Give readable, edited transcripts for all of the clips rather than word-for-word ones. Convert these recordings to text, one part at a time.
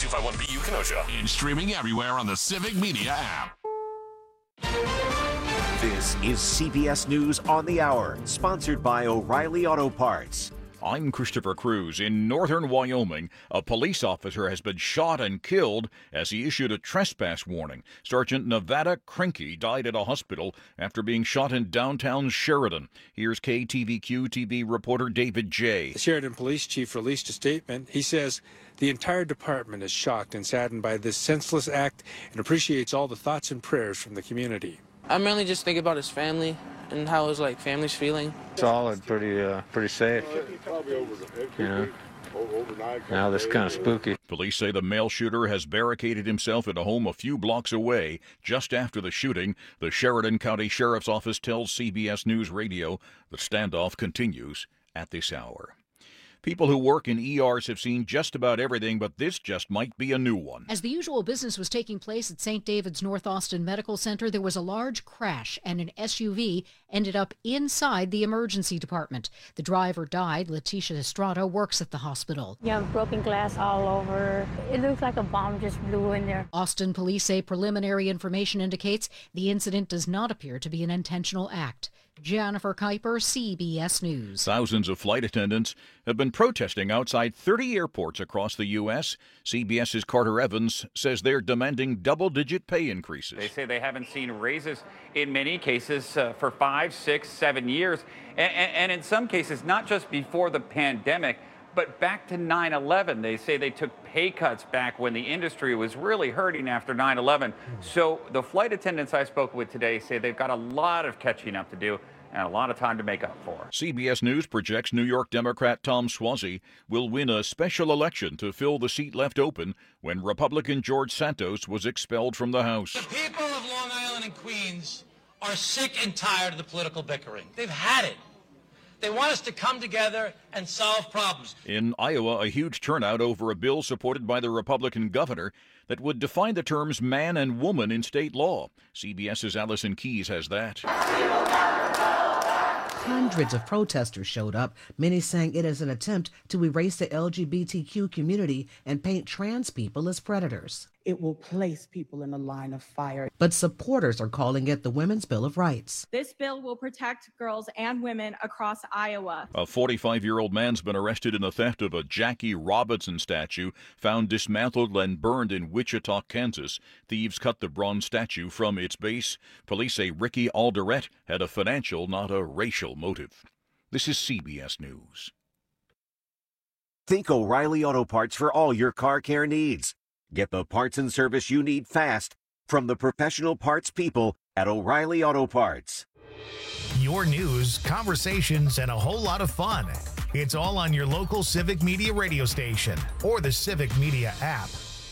251BU Kenosha. And streaming everywhere on the Civic Media app. This is CBS News on the Hour, sponsored by O'Reilly Auto Parts. I'm Christopher Cruz. In northern Wyoming, a police officer has been shot and killed as he issued a trespass warning. Sergeant Nevada Krinke died at a hospital after being shot in downtown Sheridan. Here's KTVQ TV reporter David J. The Sheridan Police Chief released a statement. He says the entire department is shocked and saddened by this senseless act and appreciates all the thoughts and prayers from the community. I'm mainly just thinking about his family and how his family's feeling. Solid, pretty safe. Now this kind of spooky. Police say the male shooter has barricaded himself in a home a few blocks away. Just after the shooting, the Sheridan County Sheriff's Office tells CBS News Radio the standoff continues at this hour. People who work in ERs have seen just about everything, but this just might be a new one. As the usual business was taking place at St. David's North Austin Medical Center, there was a large crash and an SUV ended up inside the emergency department. The driver died. Letitia Estrada works at the hospital. Yeah, broken glass all over. It looks like a bomb just blew in there. Austin police say preliminary information indicates the incident does not appear to be an intentional act. Jennifer Kuiper, CBS News. Thousands of flight attendants have been protesting outside 30 airports across the U.S. CBS's Carter Evans says they're demanding double-digit pay increases. They say they haven't seen raises in many cases for 5, 6, 7 years, and in some cases, not just before the pandemic, but back to 9/11. They say they took pay cuts back when the industry was really hurting after 9/11. So the flight attendants I spoke with today say they've got a lot of catching up to do and a lot of time to make up for. CBS News projects New York Democrat Tom Suozzi will win a special election to fill the seat left open when Republican George Santos was expelled from the House. The people of Long Island and Queens are sick and tired of the political bickering. They've had it. They want us to come together and solve problems. In Iowa, a huge turnout over a bill supported by the Republican governor that would define the terms man and woman in state law. CBS's Allison Keyes has that. Hundreds of protesters showed up, many saying it is an attempt to erase the LGBTQ community and paint trans people as predators. It will place people in a line of fire. But supporters are calling it the Women's Bill of Rights. This bill will protect girls and women across Iowa. A 45-year-old man's been arrested in the theft of a Jackie Robinson statue found dismantled and burned in Wichita, Kansas. Thieves cut the bronze statue from its base. Police say Ricky Alderette had a financial, not a racial motive. This is CBS News. Think O'Reilly Auto Parts for all your car care needs. Get the parts and service you need fast from the professional parts people at O'Reilly Auto Parts. Your news, conversations, and a whole lot of fun. It's all on your local Civic Media radio station or the Civic Media app.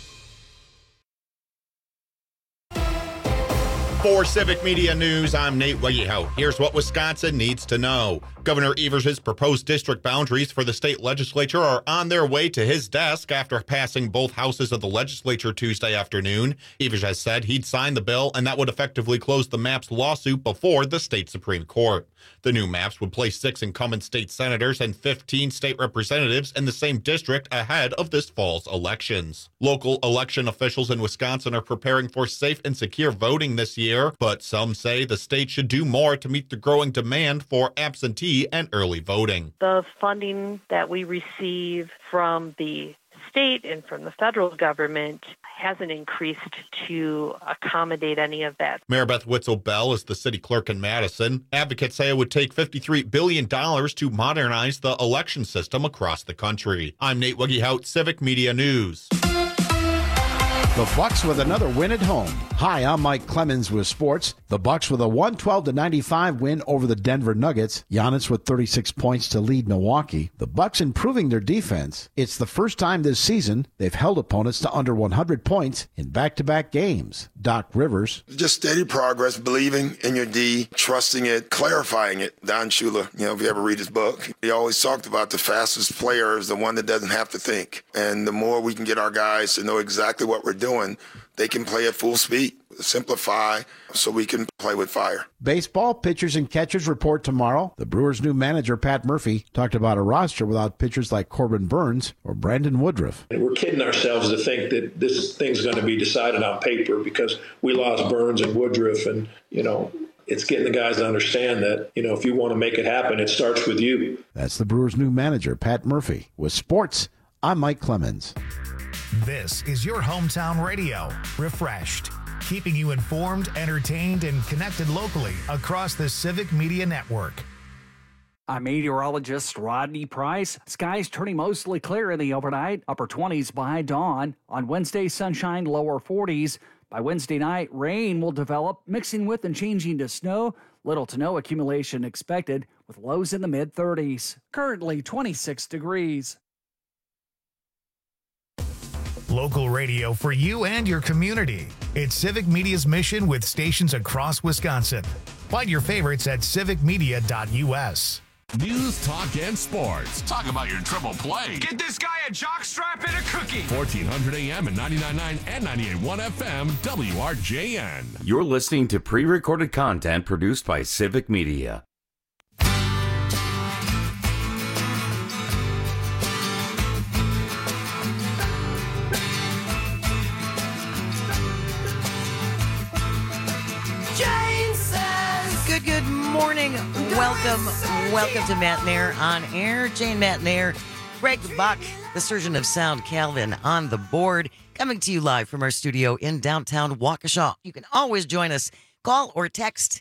For Civic Media News, I'm Nate Wegehout. Here's what Wisconsin needs to know. Governor Evers' proposed district boundaries for the state legislature are on their way to his desk after passing both houses of the legislature Tuesday afternoon. Evers has said he'd sign the bill, and that would effectively close the MAPS lawsuit before the state Supreme Court. The new maps would place 6 incumbent state senators and 15 state representatives in the same district ahead of this fall's elections. Local election officials in Wisconsin are preparing for safe and secure voting this year, but some say the state should do more to meet the growing demand for absentee and early voting. The funding that we receive from the state and from the federal government hasn't increased to accommodate any of that. Mayor Beth Witzel-Bell is the city clerk in Madison. Advocates say it would take $53 billion to modernize the election system across the country. I'm Nate Wegehout, Civic Media News. The Bucks with another win at home. Hi, I'm Mike Clemens with sports. The Bucks with a 112-95 win over the Denver Nuggets. Giannis with 36 points to lead Milwaukee. The Bucks improving their defense. It's the first time this season they've held opponents to under 100 points in back-to-back games. Doc Rivers. Just steady progress, believing in your D, trusting it, clarifying it. Don Shula, if you ever read his book, he always talked about the fastest player is the one that doesn't have to think. And the more we can get our guys to know exactly what we're doing, doing, they can play at full speed. Simplify so we can play with fire. Baseball pitchers and catchers report tomorrow. The Brewers' new manager, Pat Murphy, talked about a roster without pitchers like Corbin Burns or Brandon Woodruff. And we're kidding ourselves to think that this thing's going to be decided on paper because we lost Burns and Woodruff. And, it's getting the guys to understand that, if you want to make it happen, it starts with you. That's the Brewers' new manager, Pat Murphy. With sports, I'm Mike Clemens. This is your hometown radio, Refreshed, keeping you informed, entertained, and connected locally across the Civic Media Network. I'm meteorologist Rodney Price. Skies turning mostly clear in the overnight, upper 20s by dawn. On Wednesday, sunshine, lower 40s. By Wednesday night, rain will develop, mixing with and changing to snow. Little to no accumulation expected, with lows in the mid-30s. Currently 26 degrees. Local radio for you and your community. It's Civic Media's mission with stations across Wisconsin. Find your favorites at civicmedia.us. News, talk, and sports. Talk about your triple play. Get this guy a jockstrap and a cookie. 1400 AM and 99.9 and 98.1 FM, WRJN. You're listening to pre-recorded content produced by Civic Media. Good morning. Welcome to Matt Nair on Air. Jane Matt Nair, Greg Buck, the surgeon of sound, Calvin on the board, coming to you live from our studio in downtown Waukesha. You can always join us. Call or text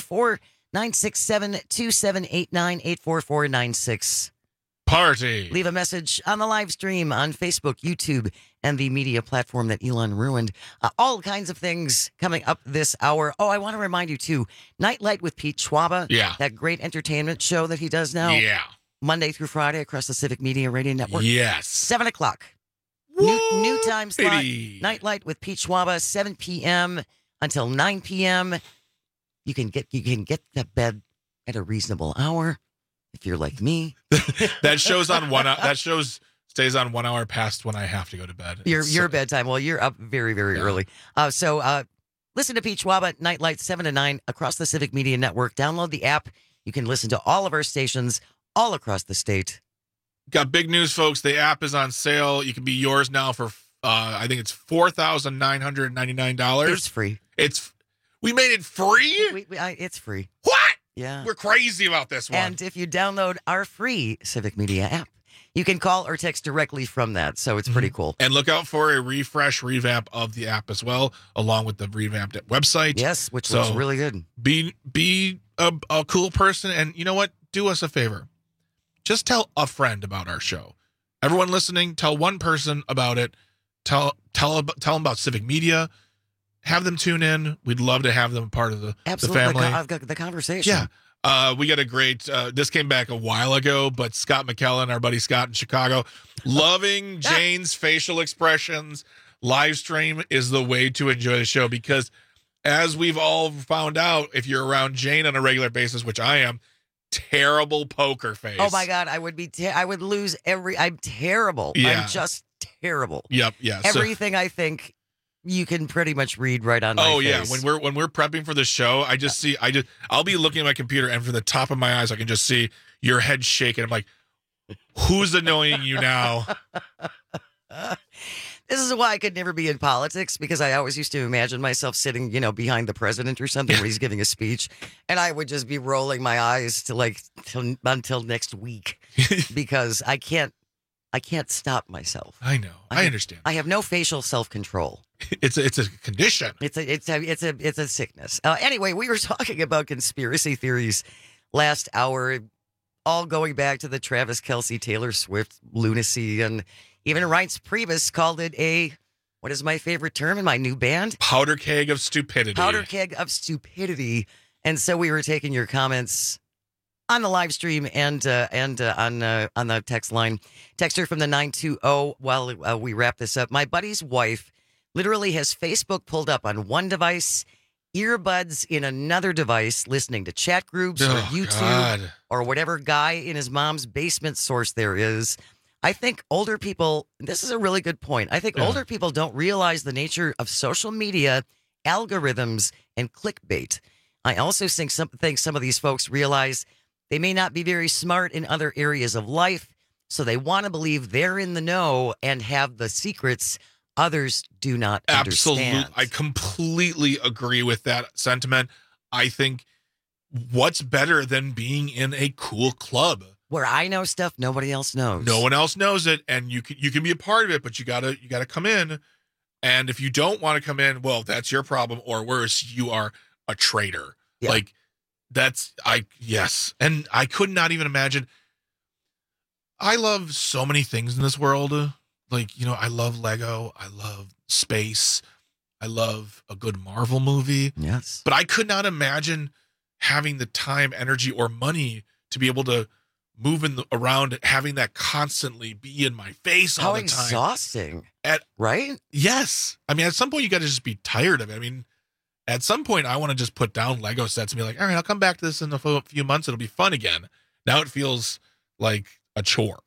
844-967-2789, 844-96. Party. Leave a message on the live stream on Facebook, YouTube, and the media platform that Elon ruined. All kinds of things coming up this hour. Oh, I want to remind you, too, Nightlight with Pete Schwaba. Yeah. That great entertainment show that he does now. Yeah. Monday through Friday across the Civic Media Radio Network. Yes. 7 o'clock. New time slot. Baby. Nightlight with Pete Schwaba, 7 p.m. until 9 p.m. You can get to bed at a reasonable hour. If you're like me, that show's on stays on 1 hour past when I have to go to bed. Your bedtime. Well, you're up very, very early. So listen to Pete Schwaba, Nightlight 7 to 9 across the Civic Media Network. Download the app. You can listen to all of our stations all across the state. Got big news, folks. The app is on sale. You can be yours now for I think it's $4,999. It's free. We made it free. It's free. What? Yeah. We're crazy about this one. And if you download our free Civic Media app, you can call or text directly from that. So it's pretty cool. And look out for a revamp of the app as well, along with the revamped website. Yes, which looks really good. Be a cool person. And you know what? Do us a favor. Just tell a friend about our show. Everyone listening, tell one person about it. Tell them about Civic Media. Have them tune in. We'd love to have them a part of the family. I've got the conversation. Yeah. We got a great, this came back a while ago, but Scott McKellen, our buddy Scott in Chicago, loving Jane's facial expressions. Live stream is the way to enjoy the show because as we've all found out, if you're around Jane on a regular basis, which I am, terrible poker face. Oh my God. I would lose I'm terrible. Yeah. I'm just terrible. Yep. Yeah. Everything I think you can pretty much read right on my face. Oh yeah, when we're prepping for the show, I'll be looking at my computer and from the top of my eyes I can just see your head shaking. I'm like, who's annoying you now? This is why I could never be in politics because I always used to imagine myself sitting, behind the president or something when he's giving a speech, and I would just be rolling my eyes until next week because I can't stop myself. I know. I understand. I have no facial self-control. It's a condition. It's a sickness. Anyway, we were talking about conspiracy theories last hour, all going back to the Travis Kelce, Taylor Swift lunacy, and even Reince Priebus called it what is my favorite term in my new band? Powder keg of stupidity. Powder keg of stupidity. And so we were taking your comments on the live stream and on the text line. Texter from the 920 while we wrap this up. My buddy's wife literally has Facebook pulled up on one device, earbuds in another device, listening to chat groups or YouTube or whatever guy in his mom's basement source there is. I think older people, this is a really good point. I think older people don't realize the nature of social media, algorithms, and clickbait. I also think some of these folks realize they may not be very smart in other areas of life, so they want to believe they're in the know and have the secrets others do not understand. Absolutely. I completely agree with that sentiment. I think what's better than being in a cool club? Where I know stuff nobody else knows. No one else knows it, and you can be a part of it, but you gotta come in. And if you don't want to come in, well, that's your problem. Or worse, you are a traitor. Yeah. Like yes. And I could not even imagine. I love so many things in this world. Like, I love Lego. I love space. I love a good Marvel movie. Yes. But I could not imagine having the time, energy, or money to be able to move around, having that constantly be in my face all the time. How exhausting. Right? Yes. I mean, at some point, you got to just be tired of it. I mean, at some point, I want to just put down Lego sets and be like, all right, I'll come back to this in a few months. It'll be fun again. Now it feels like a chore.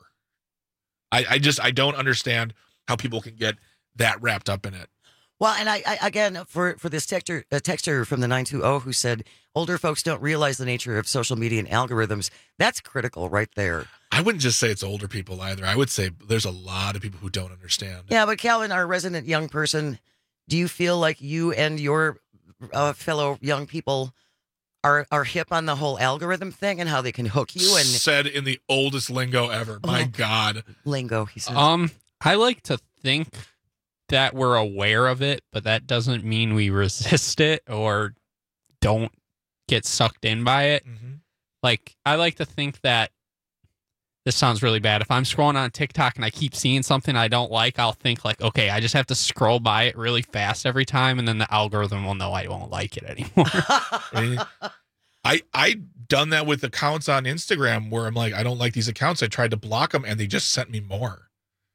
I don't understand how people can get that wrapped up in it. Well, and I again, for this texter from the 920 who said older folks don't realize the nature of social media and algorithms, that's critical right there. I wouldn't just say it's older people either. I would say there's a lot of people who don't understand. Yeah, but Calvin, our resident young person, do you feel like you and your fellow young people are hip on the whole algorithm thing and how they can hook you? And said in the oldest lingo ever. My God. Lingo, he said. I like to think that we're aware of it, but that doesn't mean we resist it or don't get sucked in by it. Mm-hmm. Like, I like to think that this sounds really bad. If I'm scrolling on TikTok and I keep seeing something I don't like, I'll think like, okay, I just have to scroll by it really fast every time, and then the algorithm will know I won't like it anymore. I done that with accounts on Instagram where I'm like, I don't like these accounts. I tried to block them, and they just sent me more.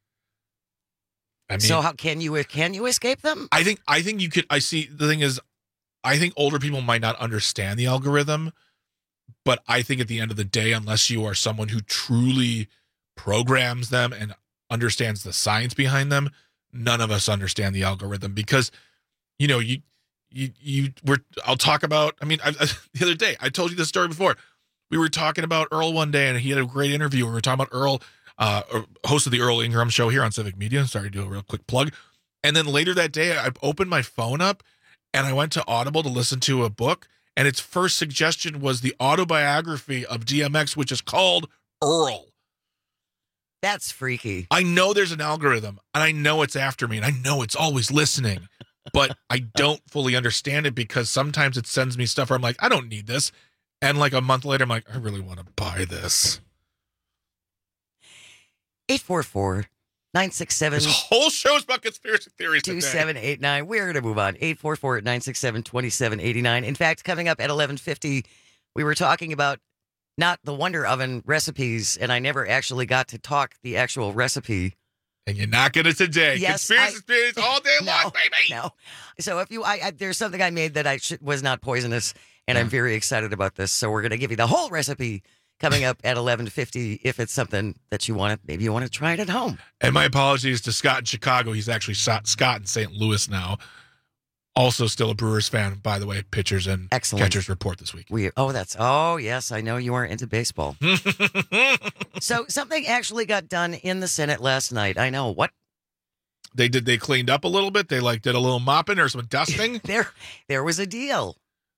I mean, so how can you escape them? I think you could. I see. The thing is, I think older people might not understand the algorithm, but I think at the end of the day, unless you are someone who truly programs them and understands the science behind them, none of us understand the algorithm because, I'll talk about. I mean, the other day I told you this story before. We were talking about Earl one day, and he had a great interview. We were talking about Earl. Host of the Earl Ingram Show here on Civic Media. Sorry to do a real quick plug. And then later that day, I opened my phone up and I went to Audible to listen to a book. And its first suggestion was the autobiography of DMX, which is called Earl. That's freaky. I know there's an algorithm, and I know it's after me, and I know it's always listening, but I don't fully understand it because sometimes it sends me stuff where I'm like, I don't need this. And like a month later, I'm like, I really want to buy this. 844-967. This whole show's about conspiracy theories today. 2789. We're going to move on. 844-967-2789. In fact, coming up at 11:50, we were talking about not the Wonder Oven recipes, and I never actually got to talk the actual recipe. And you're not going to today. Yes, conspiracy theories all day long, baby. No. So if you, there's something I made that was not poisonous, and I'm very excited about this. So we're going to give you the whole recipe coming up at 11:50 if it's something that you want to, maybe you want to try it at home. And my apologies to Scott in Chicago. He's actually Scott in St. Louis now. Also still a Brewers fan, by the way. Pitchers and catchers report this week. Yes, I know you are into baseball. So something actually got done in the Senate last night. I know. What? They cleaned up a little bit. They did a little mopping or some dusting. There was a deal.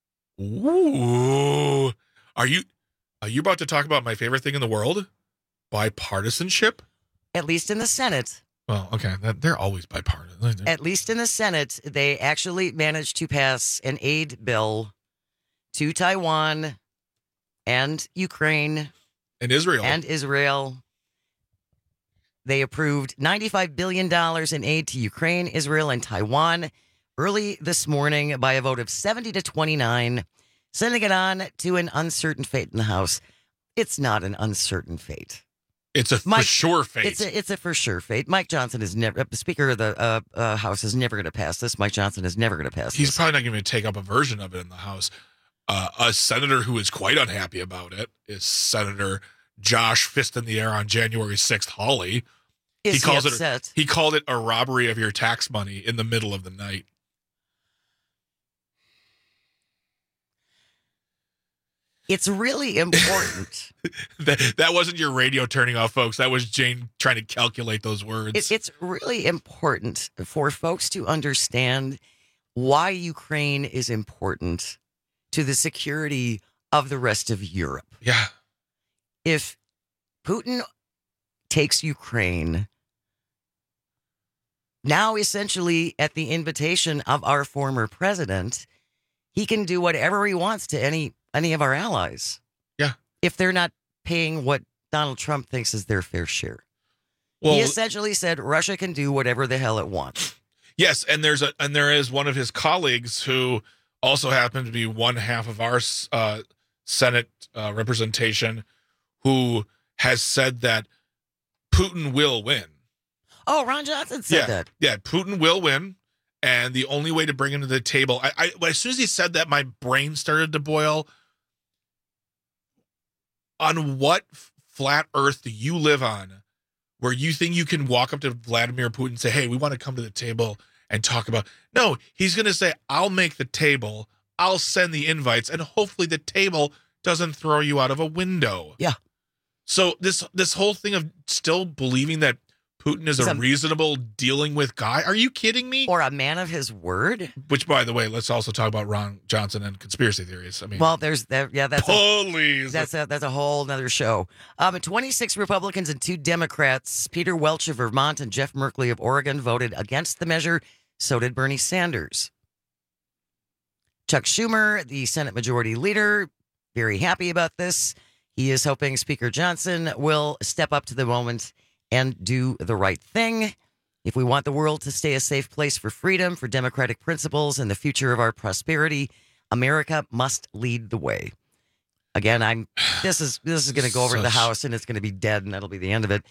Ooh. Are you about to talk about my favorite thing in the world? Bipartisanship? At least in the Senate. Well, okay. They're always bipartisan. At least in the Senate, they actually managed to pass an aid bill to Taiwan and Ukraine. And Israel. They approved $95 billion in aid to Ukraine, Israel, and Taiwan early this morning by a vote of 70-29. Sending it on to an uncertain fate in the House. It's not an uncertain fate. It's a for sure fate. It's a for sure fate. Mike Johnson is never, Speaker of the House is never going to pass this. Mike Johnson is never going to pass this. He's probably not going to take up a version of it in the House. A senator who is quite unhappy about it is Senator Josh fist in the air on January 6th Hawley. He called it a robbery of your tax money in the middle of the night. It's really important. that wasn't your radio turning off, folks. That was Jane trying to calculate those words. It's really important for folks to understand why Ukraine is important to the security of the rest of Europe. Yeah. If Putin takes Ukraine, now essentially at the invitation of our former president, he can do whatever he wants to any of our allies. Yeah. If they're not paying what Donald Trump thinks is their fair share. Well, he essentially said Russia can do whatever the hell it wants. Yes, and there is one of his colleagues who also happened to be one half of our Senate representation who has said that Putin will win. Oh, Ron Johnson said that. Yeah, Putin will win. And the only way to bring him to the table, as soon as he said that, my brain started to boil. On what flat earth do you live on where you think you can walk up to Vladimir Putin and say, hey, we want to come to the table and talk about... No, he's going to say, I'll make the table, I'll send the invites, and hopefully the table doesn't throw you out of a window. Yeah. So this whole thing of still believing that Putin is a reasonable dealing with guy. Are you kidding me? Or a man of his word? Which, by the way, let's also talk about Ron Johnson and conspiracy theories. I mean, well, there's that. Yeah, that's please. That's a whole nother show. 26 Republicans and 2 Democrats, Peter Welch of Vermont and Jeff Merkley of Oregon, voted against the measure. So did Bernie Sanders. Chuck Schumer, the Senate Majority Leader, very happy about this. He is hoping Speaker Johnson will step up to the moment and do the right thing. If we want the world to stay a safe place for freedom, for democratic principles, and the future of our prosperity, America must lead the way. Again, this is going to go over to the House, and it's going to be dead, and that'll be the end of it.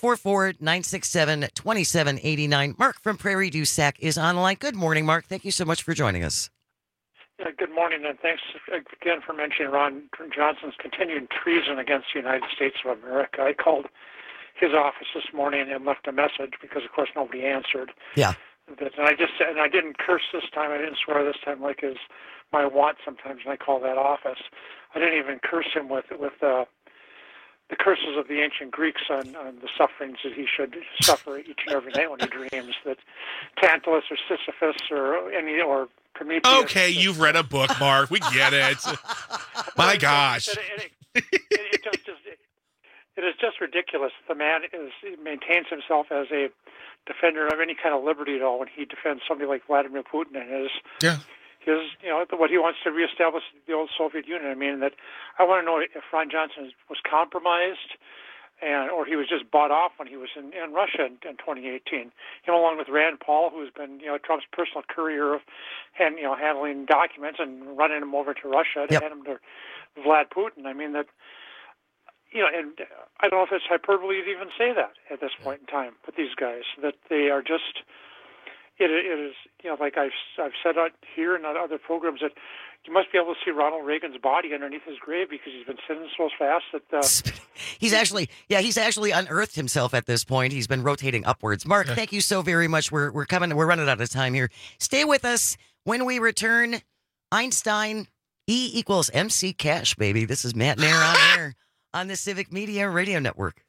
844-967-2789. Mark from Prairie du Sac is on the line. Good morning, Mark. Thank you so much for joining us. Good morning, and thanks again for mentioning Ron Johnson's continuing treason against the United States of America. I called his office this morning and left a message because, of course, nobody answered. Yeah. And I didn't curse this time. I didn't swear this time, like is my want sometimes when I call that office. I didn't even curse him with the curses of the ancient Greeks on the sufferings that he should suffer each and every night when he dreams. That Tantalus or Sisyphus or Prometheus. Okay, you've read a book, Mark. We get it. My gosh. It is just ridiculous. The man maintains himself as a defender of any kind of liberty at all when he defends somebody like Vladimir Putin and his what he wants to reestablish the old Soviet Union. I mean, that I want to know if Ron Johnson was compromised or he was just bought off when he was in Russia in 2018. Him along with Rand Paul, who's been Trump's personal courier of handling documents and running them over to Russia to hand them to Vlad Putin. I mean that. And I don't know if it's hyperbole to even say that at this point in time, but these guys, that they are just, it is, like I've said out here and on other programs, that you must be able to see Ronald Reagan's body underneath his grave because he's been sinning so fast that... he's actually unearthed himself at this point. He's been rotating upwards. Mark, thank you so very much. We're running out of time here. Stay with us. When we return, Einstein, E equals MC Cash, baby. This is Matt Nair on air on the Civic Media Radio Network.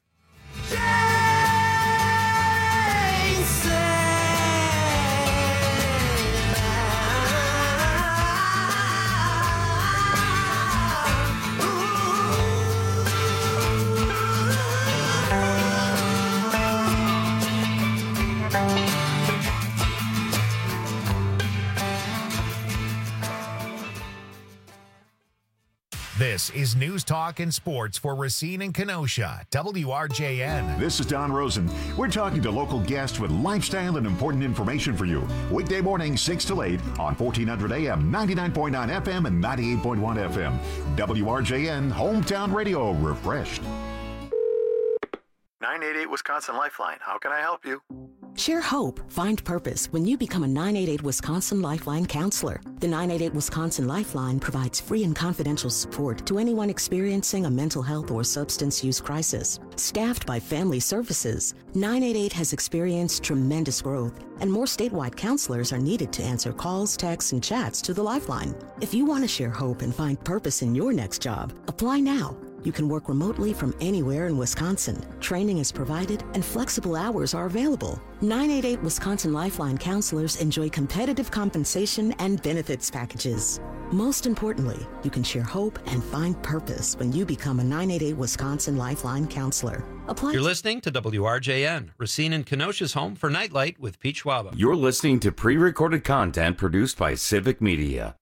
This is News Talk and Sports for Racine and Kenosha, WRJN. This is Don Rosen. We're talking to local guests with lifestyle and important information for you. Weekday morning, 6 to 8 on 1400 AM, 99.9 FM, and 98.1 FM. WRJN, Hometown Radio, refreshed. 988 Wisconsin Lifeline. How can I help you? Share hope, find purpose when you become a 988 Wisconsin Lifeline counselor. The 988 Wisconsin Lifeline provides free and confidential support to anyone experiencing a mental health or substance use crisis. Staffed by Family Services, 988 has experienced tremendous growth, and more statewide counselors are needed to answer calls, texts, and chats to the Lifeline. If you want to share hope and find purpose in your next job, apply now. You can work remotely from anywhere in Wisconsin. Training is provided and flexible hours are available. 988 Wisconsin Lifeline counselors enjoy competitive compensation and benefits packages. Most importantly, you can share hope and find purpose when you become a 988 Wisconsin Lifeline counselor. Apply. You're listening to WRJN, Racine and Kenosha's home for Nightlight with Pete Schwaba. You're listening to pre-recorded content produced by Civic Media.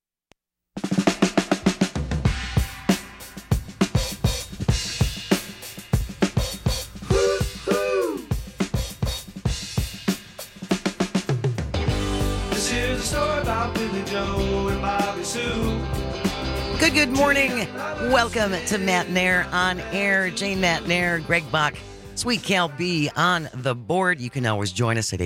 Good morning. Welcome to Matt Nair on air. Jane Matt Nair, Greg Bach, Sweet Cal B on the board. You can always join us at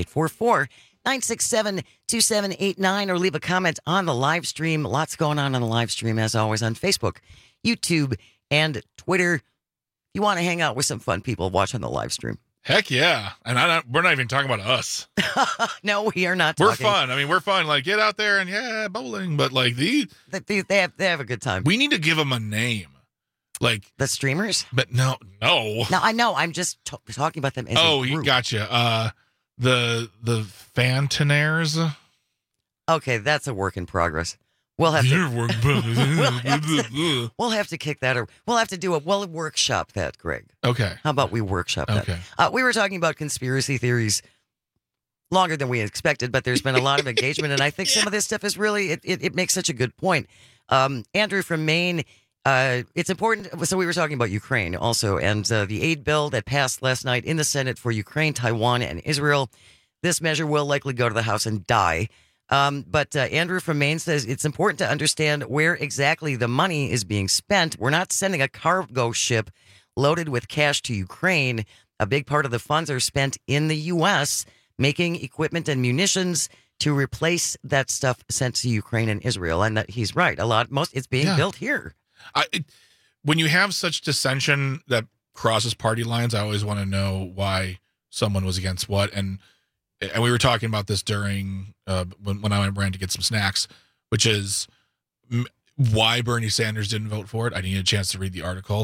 844-967-2789 or leave a comment on the live stream. Lots going on the live stream, as always, on Facebook, YouTube, and Twitter. If you want to hang out with some fun people watching the live stream. Heck yeah. And we're not even talking about us. No, we are not We're talking. fun. I mean, we're fun. Like, get out there and, bowling. But, like, They have a good time. we need to give them a name. Like, The streamers? but no. No, I know. I'm just talking about them as a You group. gotcha. The Fantonaires. Okay, that's a work in progress. We'll have Your to. work. We'll have to kick that, or we'll have to do it. We'll workshop that, Greg. Okay. How about we workshop that? Okay. We were talking about conspiracy theories longer than we expected, but there's been a lot of engagement, and I think some of this stuff is really it makes such a good point. Andrew from Maine. It's important. So we were talking about Ukraine also, and the aid bill that passed last night in the Senate for Ukraine, Taiwan, and Israel. This measure will likely go to the House and die. But Andrew from Maine says it's important to understand where exactly the money is being spent. We're not sending a cargo ship loaded with cash to Ukraine. A big part of the funds are spent in the U.S., making equipment and munitions to replace that stuff sent to Ukraine and Israel. And he's right. It's being built here. When you have such dissension that crosses party lines, I always want to know why someone was against what. And we were talking about this during when I ran to get some snacks, which is why Bernie Sanders didn't vote for it. I didn't get a chance to read the article.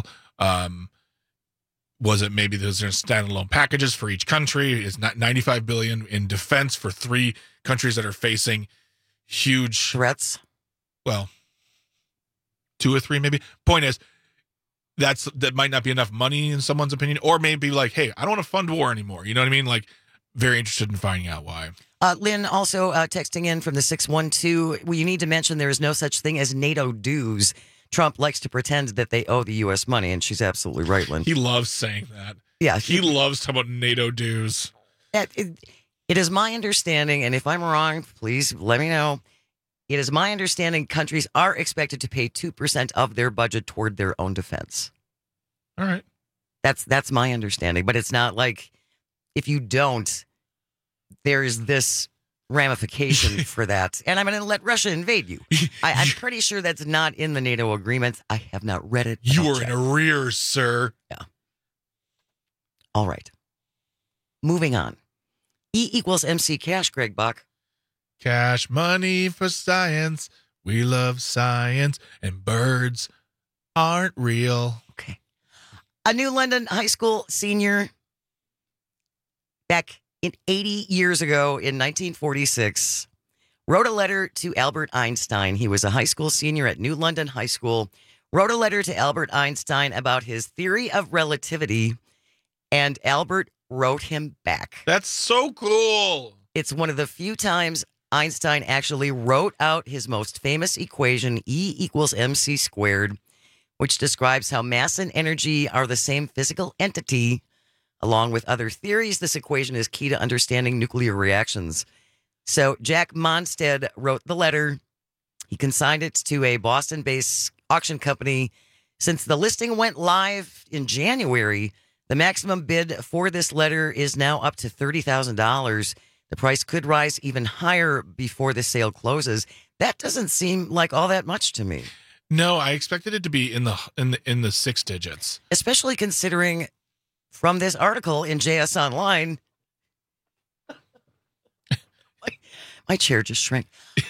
Was it maybe there's standalone packages for each country? Is not $95 billion in defense for 3 countries that are facing huge threats? Well, 2 or 3 maybe. Point is, that might not be enough money in someone's opinion, or maybe like, hey, I don't want to fund war anymore. You know what I mean? Like, very interested in finding out why. Lynn also texting in from the 612. Well, you need to mention there is no such thing as NATO dues. Trump likes to pretend that they owe the U.S. money, and she's absolutely right, Lynn. He loves saying that. Yeah. He loves talking about NATO dues. It is my understanding, and if I'm wrong, please let me know. It is my understanding countries are expected to pay 2% of their budget toward their own defense. All right. That's my understanding, but it's not like if you don't, there's this ramification for that. And I'm going to let Russia invade you. I'm pretty sure that's not in the NATO agreement. I have not read it. You are in arrears, sir. Yeah. All right. Moving on. E equals MC cash, Greg Bach. Cash money for science. We love science, and birds aren't real. Okay. A New London high school senior back in 80 years ago in 1946 wrote a letter to Albert Einstein. He was a high school senior at New London High School, wrote a letter to Albert Einstein about his theory of relativity, and Albert wrote him back. That's so cool. It's one of the few times Einstein actually wrote out his most famous equation, E equals mc squared, which describes how mass and energy are the same physical entity. Along with other theories, this equation is key to understanding nuclear reactions. So Jack Monstead wrote the letter. He consigned it to a Boston-based auction company. Since the listing went live in January, The maximum bid for this letter is now up to $30,000. The price could rise even higher before the sale closes. That doesn't seem like all that much to me. No, I expected it to be in the 6 digits. Especially considering from this article in JS Online, my chair just shrank.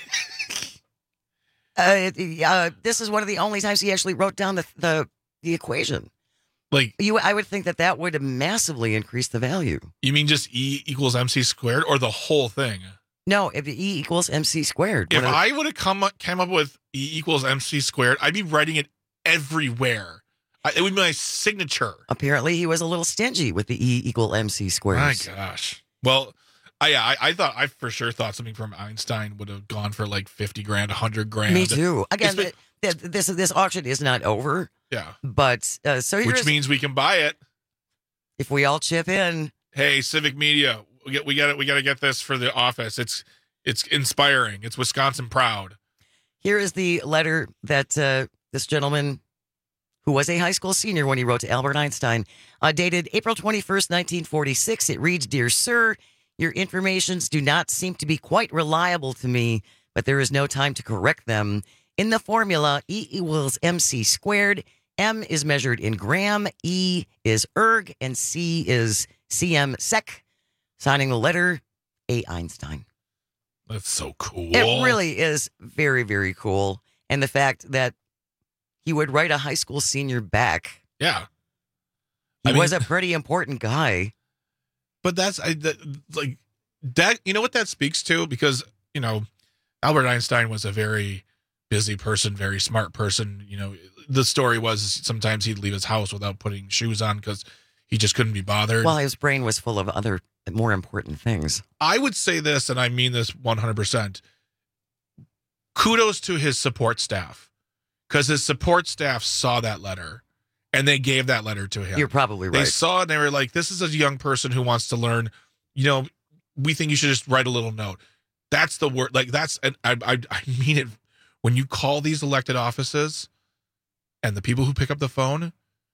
This is one of the only times he actually wrote down the equation. Like I would think that would massively increase the value. You mean just E equals MC squared or the whole thing? No, if E equals MC squared. If I would have come up with E equals MC squared, I'd be writing it everywhere. It would be my signature. Apparently, he was a little stingy with the E equal MC squares. My gosh. Well, I for sure thought something from Einstein would have gone for like 50 grand, 100 grand. Me too. Again, this auction is not over. Yeah. But which means we can buy it if we all chip in. Hey, Civic Media, we got to get this for the office. It's inspiring. It's Wisconsin proud. Here is the letter that this gentleman, who was a high school senior when he wrote to Albert Einstein, dated April 21st, 1946. It reads, "Dear Sir, your informations do not seem to be quite reliable to me, but there is no time to correct them. In the formula, E equals MC squared. M is measured in gram, E is erg, and C is cm sec. Signing the letter, A. Einstein." That's so cool. It really is very, very cool. And the fact that he would write a high school senior back. Yeah. He was a pretty important guy. But like that, you know what that speaks to? Because, Albert Einstein was a very busy person, very smart person. The story was sometimes he'd leave his house without putting shoes on because he just couldn't be bothered. Well, his brain was full of other more important things. I would say this, and I mean this 100%. Kudos to his support staff, because his support staff saw that letter and they gave that letter to him. You're probably right. They saw it and they were like, this is a young person who wants to learn. We think you should just write a little note. That's the word. Like I mean it. When you call these elected offices and the people who pick up the phone,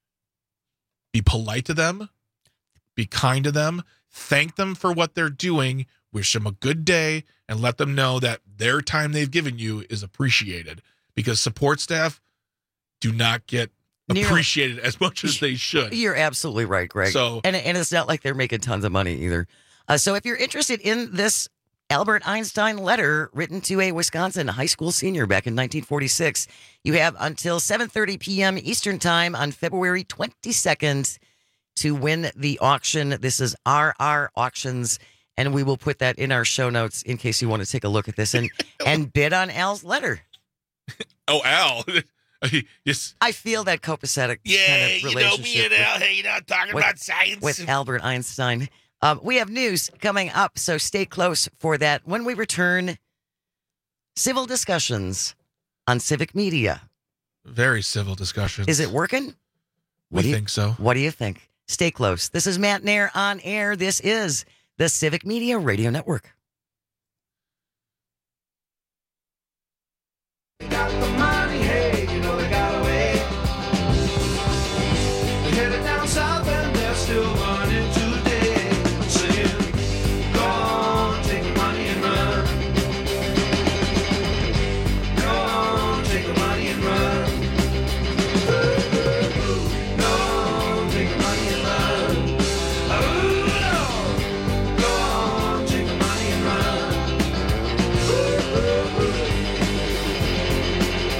be polite to them, be kind to them, thank them for what they're doing, wish them a good day, and let them know that their time they've given you is appreciated, because support staff do not get appreciated as much as they should. You're absolutely right, Greg. So, and it's not like they're making tons of money either. So if you're interested in this Albert Einstein letter written to a Wisconsin high school senior back in 1946, you have until 7:30 p.m. Eastern Time on February 22nd to win the auction. This is RR Auctions, and we will put that in our show notes in case you want to take a look at this and bid on Al's letter. Oh, Al. Yes. I feel that copacetic kind of relationship. Me and Al hanging out talking about science. With Albert Einstein. We have news coming up, so stay close for that. When we return, civil discussions on Civic Media. Very civil discussions. Is it working? I think so. What do you think? Stay close. This is Matt Nair on air. This is the Civic Media Radio Network. Got the money, hey, they got away. They're headed down south and they're still running today. Saying, go on, take the money and run. Go on, take the money and run. Go on, take the money and run. Go on, take the money and run.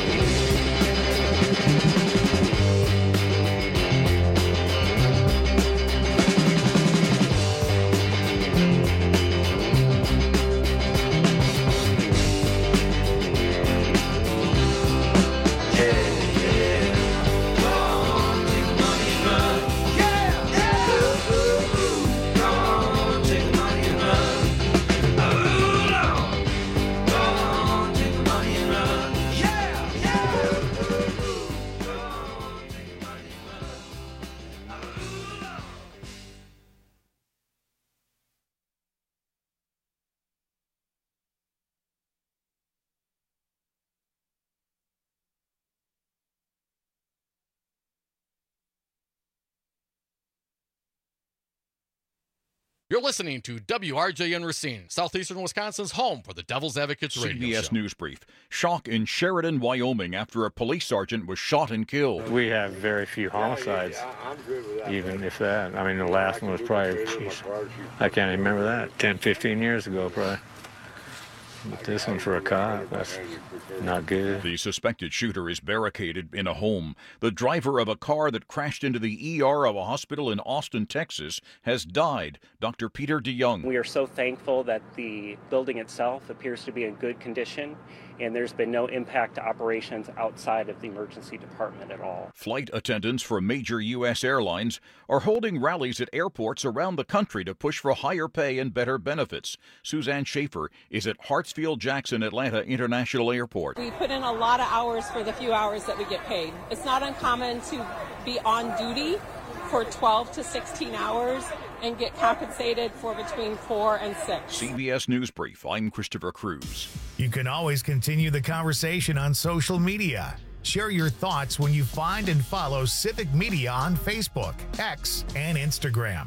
You're listening to WRJN Racine, southeastern Wisconsin's home for the Devil's Advocates radio CBS show. News Brief. Shock in Sheridan, Wyoming after a police sergeant was shot and killed. We have very few homicides, even if that. I mean, the last one was probably, I can't even remember that, 10, 15 years ago probably. But this one for a cop, that's not good. The suspected shooter is barricaded in a home. The driver of a car that crashed into the ER of a hospital in Austin, Texas, has died. Dr. Peter DeYoung. We are so thankful that the building itself appears to be in good condition, and there's been no impact to operations outside of the emergency department at all. Flight attendants for major U.S. airlines are holding rallies at airports around the country to push for higher pay and better benefits. Suzanne Schaefer is at Hartsfield-Jackson Atlanta International Airport. We put in a lot of hours for the few hours that we get paid. It's not uncommon to be on duty for 12 to 16 hours and get compensated for between 4 and 6. CBS News Brief. I'm Christopher Cruz. You can always continue the conversation on social media. Share your thoughts when you find and follow Civic Media on Facebook, X, and Instagram.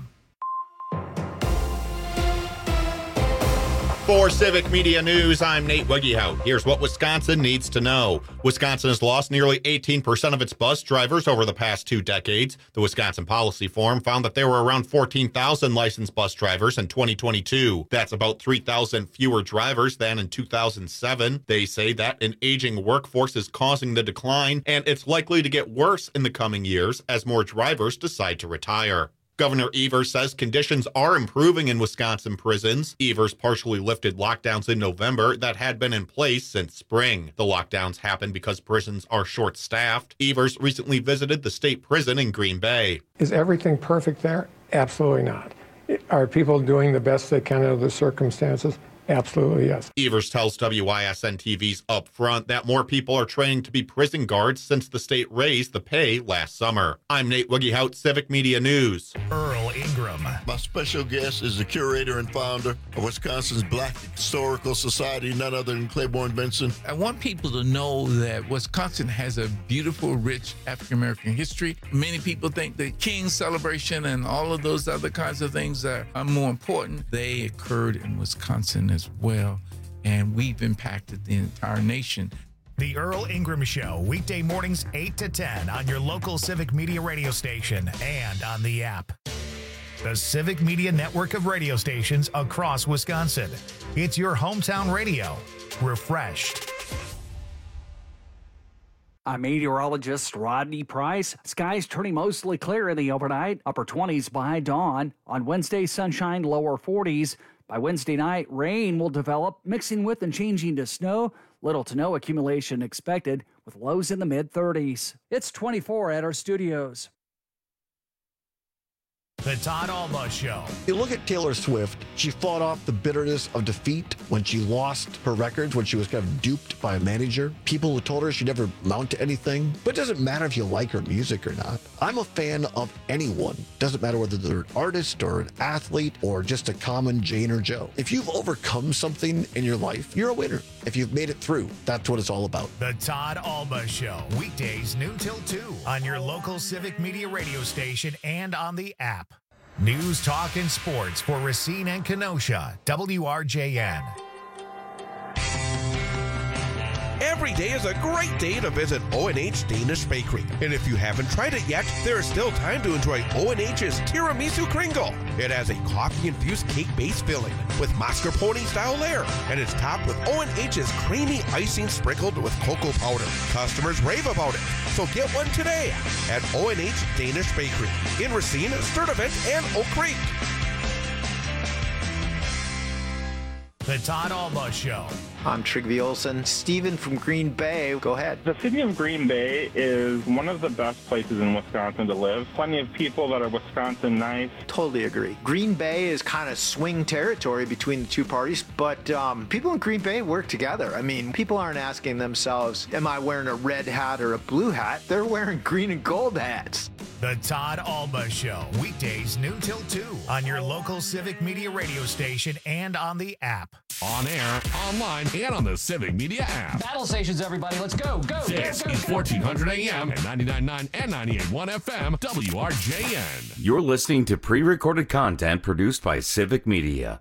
For Civic Media News, I'm Nate Wegehout. Here's what Wisconsin needs to know. Wisconsin has lost nearly 18% of its bus drivers over the past 2 decades. The Wisconsin Policy Forum found that there were around 14,000 licensed bus drivers in 2022. That's about 3,000 fewer drivers than in 2007. They say that an aging workforce is causing the decline, and it's likely to get worse in the coming years as more drivers decide to retire. Governor Evers says conditions are improving in Wisconsin prisons. Evers partially lifted lockdowns in November that had been in place since spring. The lockdowns happened because prisons are short-staffed. Evers recently visited the state prison in Green Bay. Is everything perfect there? Absolutely not. Are people doing the best they can under the circumstances? Absolutely, yes. Evers tells WISN-TV's Upfront that more people are training to be prison guards since the state raised the pay last summer. I'm Nate Wegehout, Civic Media News. Earl Ingram. My special guest is the curator and founder of Wisconsin's Black Historical Society, none other than Claiborne Benson. I want people to know that Wisconsin has a beautiful, rich African-American history. Many people think the King's celebration and all of those other kinds of things are more important. They occurred in Wisconsin as well, and we've impacted the entire nation. The Earl Ingram Show, weekday mornings 8 to 10 on your local Civic Media radio station and on the app. The Civic Media network of radio stations across Wisconsin. It's your hometown radio. Refreshed. I'm meteorologist Rodney Price. Skies turning mostly clear in the overnight, upper 20s by dawn. On Wednesday, sunshine, lower 40s. By Wednesday night, rain will develop, mixing with and changing to snow. Little to no accumulation expected, with lows in the mid-30s. It's 24 at our studios. The Todd Alba Show. You look at Taylor Swift, she fought off the bitterness of defeat when she lost her records, when she was kind of duped by a manager. People who told her she'd never amount to anything. But it doesn't matter if you like her music or not. I'm a fan of anyone. Doesn't matter whether they're an artist or an athlete or just a common Jane or Joe. If you've overcome something in your life, you're a winner. If you've made it through, that's what it's all about. The Todd Alba Show, weekdays noon till 2 on your local Civic Media radio station and on the app. News, talk, and sports for Racine and Kenosha, WRJN. Every day is a great day to visit O&H Danish Bakery. And if you haven't tried it yet, there is still time to enjoy O&H's Tiramisu Kringle. It has a coffee-infused cake-based filling with mascarpone-style layer, and it's topped with O&H's creamy icing sprinkled with cocoa powder. Customers rave about it, so get one today at O&H Danish Bakery in Racine, Sturtevant, and Oak Creek. The Todd Alba Show. I'm Trygve Olsen. Steven from Green Bay, go ahead. The city of Green Bay is one of the best places in Wisconsin to live. Plenty of people that are Wisconsin nice. Totally agree. Green Bay is kind of swing territory between the two parties, but people in Green Bay work together. I mean, people aren't asking themselves, am I wearing a red hat or a blue hat? They're wearing green and gold hats. The Todd Alba Show, weekdays noon till 2 on your local Civic Media radio station and on the app. On air, online, and on the Civic Media app. Battle stations, everybody. Let's go. This is 1400 AM and 99.9 and 98.1 FM, WRJN. You're listening to pre-recorded content produced by Civic Media.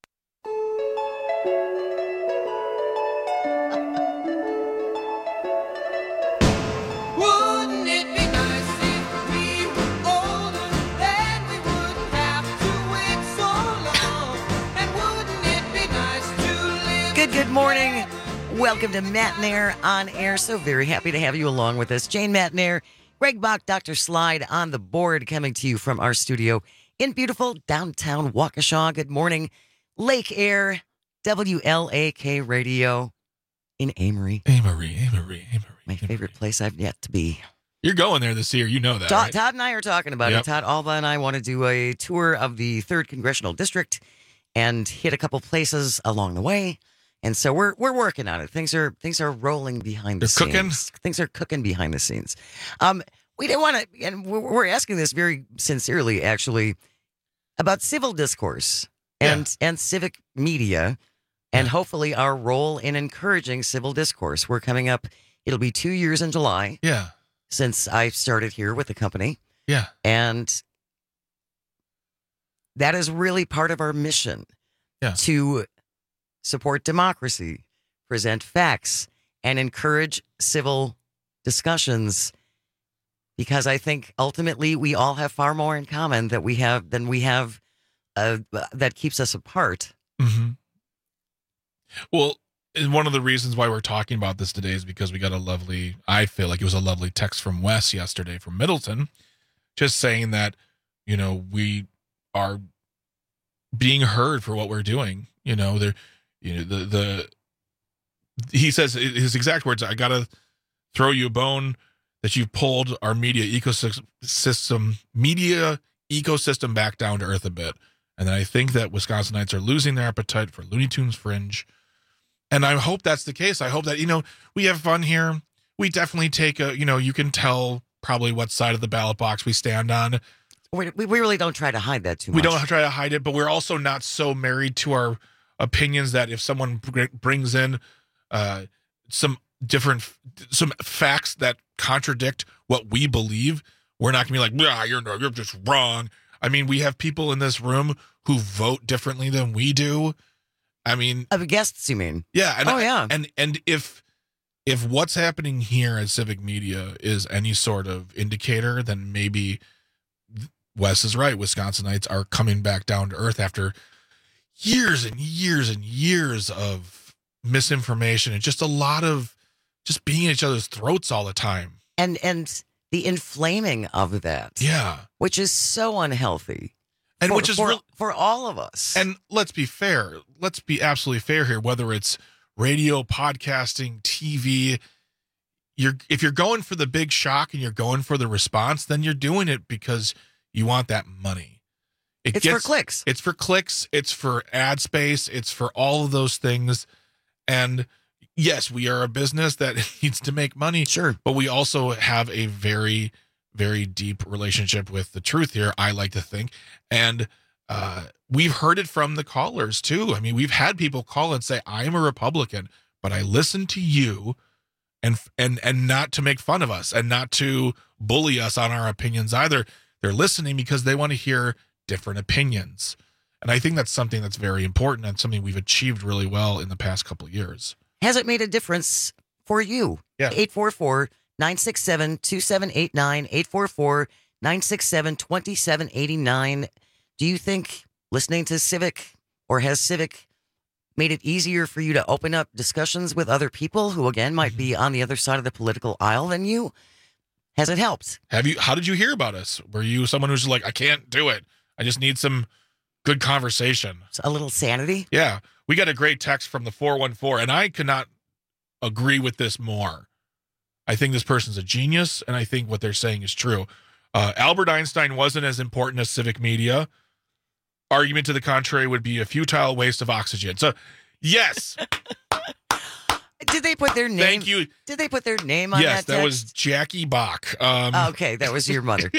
Wouldn't it be nice if we were older, then we wouldn't have to wait so long? And wouldn't it be nice to live? Good morning. Welcome to Matt Nair on air. So very happy to have you along with us. Jane Matt Nair, Greg Bach, Dr. Slide on the board, coming to you from our studio in beautiful downtown Waukesha. Good morning. Lake Air, WLAK Radio in Amory. Amory. My favorite place I've yet to be. You're going there this year. You know that, right? Todd and I are talking about it. Todd Alba and I want to do a tour of the 3rd Congressional District and hit a couple places along the way. And so we're working on it. Things are rolling behind the scenes. Cooking? Things are cooking behind the scenes. We didn't want to, and we're asking this very sincerely, actually, about civil discourse and civic media, and hopefully our role in encouraging civil discourse. We're coming up. It'll be 2 years in July. Yeah. Since I started here with the company. Yeah. And that is really part of our mission. Yeah. To support democracy, present facts, and encourage civil discussions, because I think ultimately we all have far more in common than we have that keeps us apart. Mm-hmm. Well, and one of the reasons why we're talking about this today is because we got I feel like it was a lovely text from Wes yesterday from Middleton, just saying that, we are being heard for what we're doing. He says, his exact words, I got to throw you a bone that you've pulled our media ecosystem back down to earth a bit. And then I think that Wisconsinites are losing their appetite for Looney Tunes fringe. And I hope that's the case. I hope that, we have fun here. We definitely take you can tell probably what side of the ballot box we stand on. We really don't try to hide that too much. We don't try to hide it, but we're also not so married to our opinions that if someone brings in some facts that contradict what we believe, we're not gonna be like, you're just wrong. I mean, we have people in this room who vote differently than we do. I mean, of guests, you mean? Yeah. And if what's happening here at Civic Media is any sort of indicator, then maybe Wes is right. Wisconsinites are coming back down to earth after years and years and years of misinformation and just a lot of just being at each other's throats all the time. And the inflaming of that. Yeah. Which is so unhealthy. And which is for all of us. And let's be fair. Let's be absolutely fair here. Whether it's radio, podcasting, TV, if you're going for the big shock and you're going for the response, then you're doing it because you want that money. It's for clicks. It's for clicks. It's for ad space. It's for all of those things. And yes, we are a business that needs to make money. Sure. But we also have a very, very deep relationship with the truth here, I like to think. And we've heard it from the callers too. I mean, we've had people call and say, I'm a Republican, but I listen to you and not to make fun of us and not to bully us on our opinions either. They're listening because they want to hear different opinions. And I think that's something that's very important and something we've achieved really well in the past couple of years. Has it made a difference for you? Yeah. 844-967-2789, 844-967-2789. Do you think listening to Civic, or has Civic made it easier for you to open up discussions with other people who, again, might be on the other side of the political aisle than you? Has it helped? How did you hear about us? Were you someone who's like, I can't do it, I just need some good conversation? A little sanity? Yeah. We got a great text from the 414, and I could not agree with this more. I think this person's a genius, and I think what they're saying is true. Albert Einstein wasn't as important as Civic Media. Argument to the contrary would be a futile waste of oxygen. So, yes. Did they put put their name? Thank you. Did they put their name on Yes, that text? was Jackie Bach. Okay, that was your mother.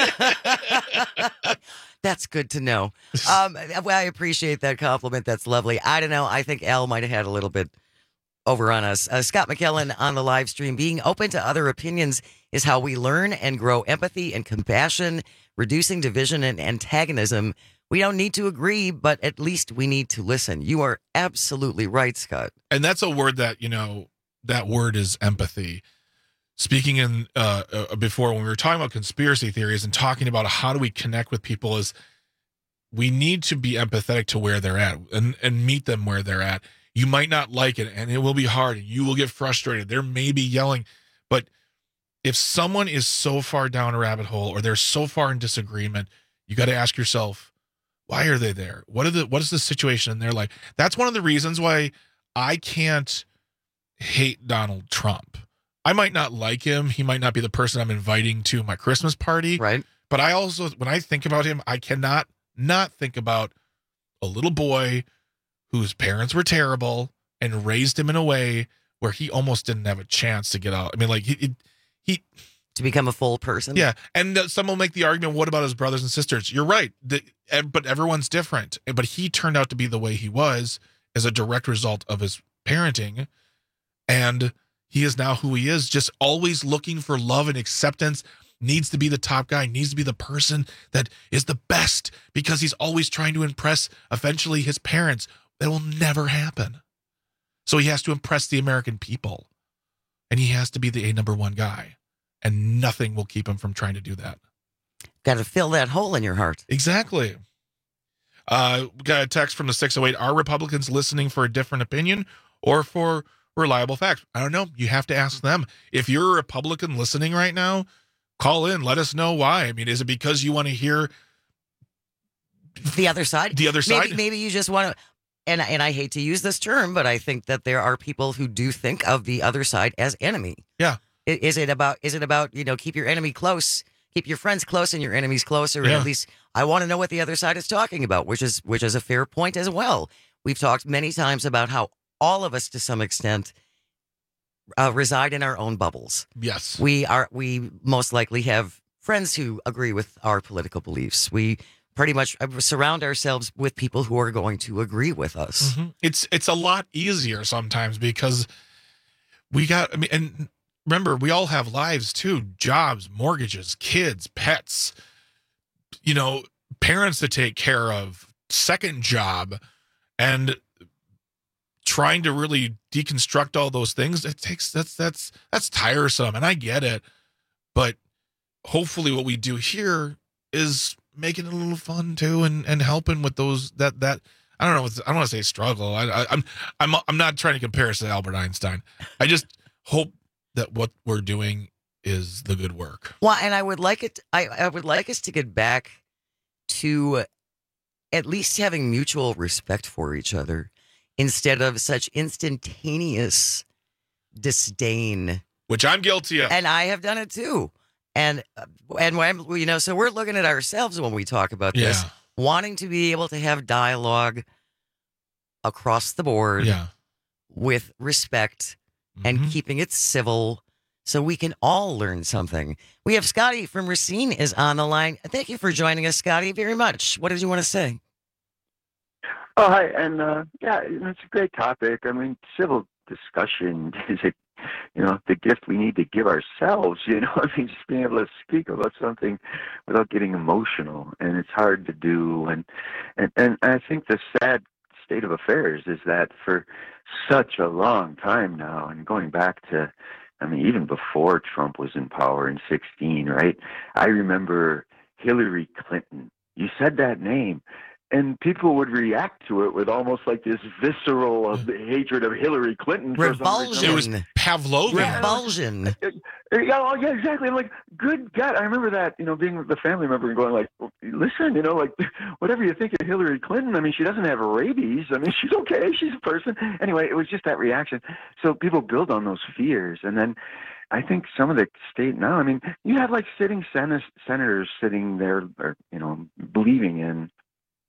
That's good to know. Well, I appreciate that compliment. That's lovely. I don't know. I think Al might have had a little bit over on us. Scott McKellen on the live stream. Being open to other opinions is how we learn and grow empathy and compassion, reducing division and antagonism. We don't need to agree, but at least we need to listen. You are absolutely right, Scott. And that's a word that, that word is empathy. Speaking in before, when we were talking about conspiracy theories and talking about how do we connect with people, is we need to be empathetic to where they're at and meet them where they're at. You might not like it, and it will be hard, and you will get frustrated. There may be yelling, but if someone is so far down a rabbit hole or they're so far in disagreement, you got to ask yourself, why are they there? What is the situation in their life? That's one of the reasons why I can't hate Donald Trump. I might not like him. He might not be the person I'm inviting to my Christmas party. Right. But I also, when I think about him, I cannot not think about a little boy whose parents were terrible and raised him in a way where he almost didn't have a chance to get out. I mean, like he to become a full person. Yeah. And some will make the argument, what about his brothers and sisters? You're right. But everyone's different. But he turned out to be the way he was as a direct result of his parenting. And he is now who he is, just always looking for love and acceptance, needs to be the top guy, needs to be the person that is the best because he's always trying to impress eventually his parents. That will never happen. So he has to impress the American people. And he has to be the number one guy. And nothing will keep him from trying to do that. Got to fill that hole in your heart. Exactly. We got a text from the 608. Are Republicans listening for a different opinion or for reliable facts? I don't know. You have to ask them. If you're a Republican listening right now, call in. Let us know why. I mean, is it because you want to hear the other side? The other side? Maybe you just want to. And I hate to use this term, but I think that there are people who do think of the other side as enemy. Yeah. Is it about, keep your enemy close, keep your friends close and your enemies closer? Yeah. At least I want to know what the other side is talking about, which is a fair point as well. We've talked many times about how all of us, to some extent, reside in our own bubbles. Yes. We most likely have friends who agree with our political beliefs. We pretty much surround ourselves with people who are going to agree with us. Mm-hmm. It's a lot easier sometimes because and remember, we all have lives too, jobs, mortgages, kids, pets, parents to take care of, second job, and trying to really deconstruct all those things. That's tiresome, and I get it. But hopefully what we do here is making it a little fun too, and helping with those that I don't know. I don't want to say struggle. I'm not trying to compare us to Albert Einstein. I just hope that what we're doing is the good work. Well, and I would like it. I would like us to get back to at least having mutual respect for each other instead of such instantaneous disdain, which I'm guilty of, and I have done it too. And when, so we're looking at ourselves when we talk about this, wanting to be able to have dialogue across the board with respect and keeping it civil so we can all learn something. We have Scotty from Racine is on the line. Thank you for joining us, Scotty, very much. What did you want to say? Oh, hi. And it's a great topic. I mean, civil discussion is the gift we need to give ourselves, I mean, just being able to speak about something without getting emotional, and it's hard to do. And I think the sad state of affairs is that for such a long time now, and going back to, even before Trump was in power in 2016, right? I remember Hillary Clinton. You said that name, and people would react to it with almost like this visceral hatred of Hillary Clinton. Revulsion. It was Pavlovian. Revulsion. Yeah, exactly. I'm like, good God. I remember that, being the family member and going like, listen, whatever you think of Hillary Clinton, she doesn't have rabies. She's okay. She's a person. Anyway, it was just that reaction. So people build on those fears. And then I think some of the state now, you have like sitting senators sitting there, believing in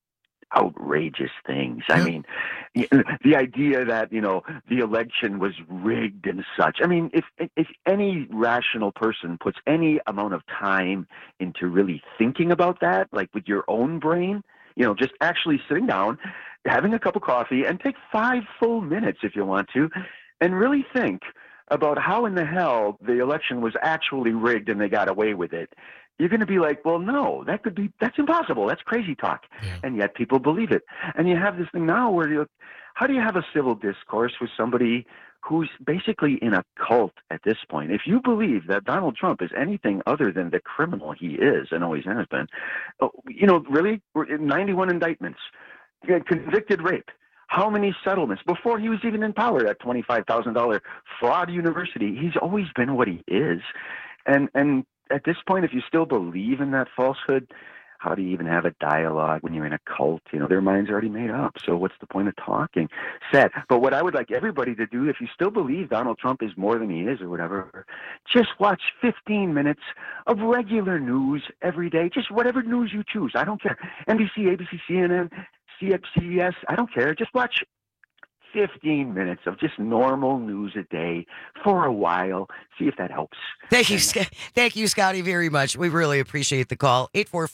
outrageous things. I mean, the idea that, the election was rigged and such. I mean, if any rational person puts any amount of time into really thinking about that, like with your own brain, just actually sitting down, having a cup of coffee, and take 5 full minutes if you want to, and really think about how in the hell the election was actually rigged and they got away with it, you're going to be like, well, no, that's impossible. That's crazy talk. Yeah. And yet people believe it. And you have this thing now where how do you have a civil discourse with somebody who's basically in a cult at this point? If you believe that Donald Trump is anything other than the criminal he is and always has been, really, 91 indictments, convicted rape. How many settlements? Before he was even in power, that $25,000 fraud university, he's always been what he is. And at this point, if you still believe in that falsehood, how do you even have a dialogue when you're in a cult? Their mind's already made up. So what's the point of talking? Sad. But what I would like everybody to do, if you still believe Donald Trump is more than he is or whatever, just watch 15 minutes of regular news every day. Just whatever news you choose. I don't care. NBC, ABC, CNN, CBS, I don't care. Just watch 15 minutes of just normal news a day for a while. See if that helps. Thank you, Scotty, very much. We really appreciate the call.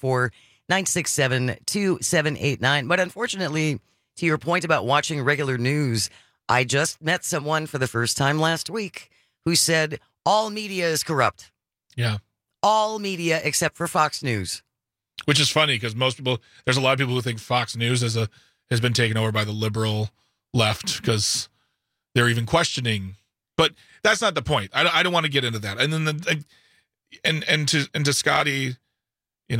844-967-2789. But unfortunately, to your point about watching regular news, I just met someone for the first time last week who said all media is corrupt. Yeah. All media except for Fox News. Which is funny because there's a lot of people who think Fox News has been taken over by the liberal left because they're even questioning, but that's not the point. I don't want to get into that. And then to Scotty, you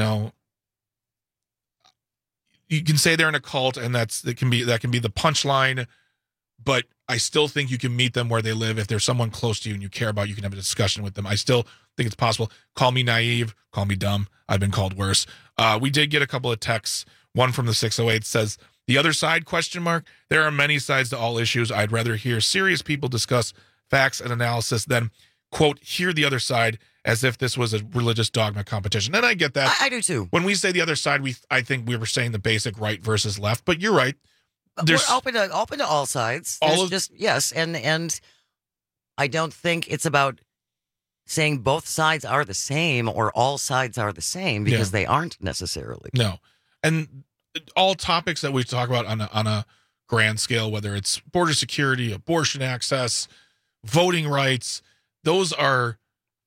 can say they're in a cult, and that can be the punchline. But I still think you can meet them where they live. If there's someone close to you and you care about, you can have a discussion with them. I still think it's possible. Call me naive, call me dumb. I've been called worse. We did get a couple of texts. One from the 608 says, "The other side, ? There are many sides to all issues. I'd rather hear serious people discuss facts and analysis than, quote, hear the other side as if this was a religious dogma competition." And I get that. I do too. When we say the other side, I think we were saying the basic right versus left, but you're right. We're open to all sides. Yes, and I don't think it's about saying both sides are the same or all sides are the same, because they aren't necessarily. No. And all topics that we talk about on a grand scale, whether it's border security, abortion access, voting rights, those are